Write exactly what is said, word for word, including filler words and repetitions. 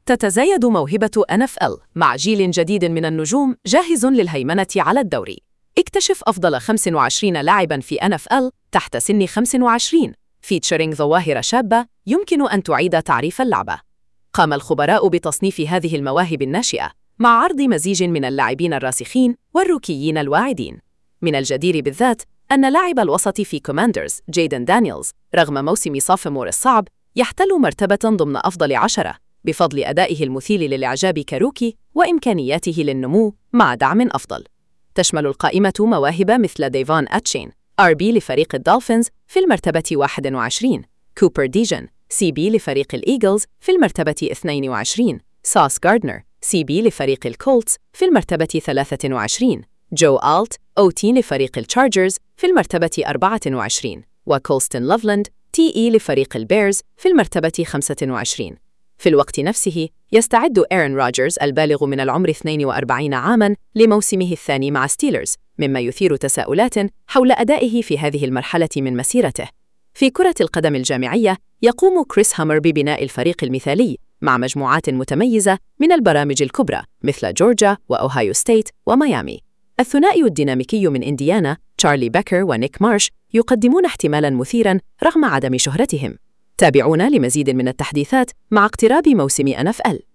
تتزايد موهبة إن إف إل مع جيل جديد من النجوم جاهز للهيمنة على الدوري. اكتشف أفضل خمسة وعشرين لاعباً في إن إف إل تحت سن خمسة وعشرين فيتشرينج ظواهر شابة يمكن أن تعيد تعريف اللعبة. قام الخبراء بتصنيف هذه المواهب الناشئة مع عرض مزيج من اللاعبين الراسخين والروكيين الواعدين. من الجدير بالذات أن لاعب الوسط في كوماندرز جايدن دانييلز رغم موسم سوفومور الصعب يحتل مرتبة ضمن أفضل عشرة بفضل أدائه المثير للإعجاب كروكي وإمكانياته للنمو مع دعم أفضل. تشمل القائمة مواهب مثل ديفون أتشين آر بي لفريق الدولفينز في المرتبة واحد وعشرين، كوبر ديجن سي بي لفريق الإيجلز في المرتبة اثنين وعشرين، ساس غاردنر سي بي لفريق الكولتس في المرتبة ثلاثة وعشرين، جو آلت أو تي لفريق التشارجرز في المرتبة أربعة وعشرين، وكولستن لوفلاند تي إي لفريق البيرز في المرتبة خمسة وعشرين. في الوقت نفسه يستعد إيرون روجرز البالغ من العمر اثنين وأربعين عاماً لموسمه الثاني مع ستيلرز، مما يثير تساؤلات حول أدائه في هذه المرحلة من مسيرته. في كرة القدم الجامعية يقوم كريس هامر ببناء الفريق المثالي مع مجموعات متميزة من البرامج الكبرى مثل جورجيا وأوهايو ستيت وميامي. الثنائي الديناميكي من إنديانا تشارلي بيكر ونيك مارش يقدمون احتمالاً مثيراً رغم عدم شهرتهم. تابعونا لمزيد من التحديثات مع اقتراب موسم إن إف إل.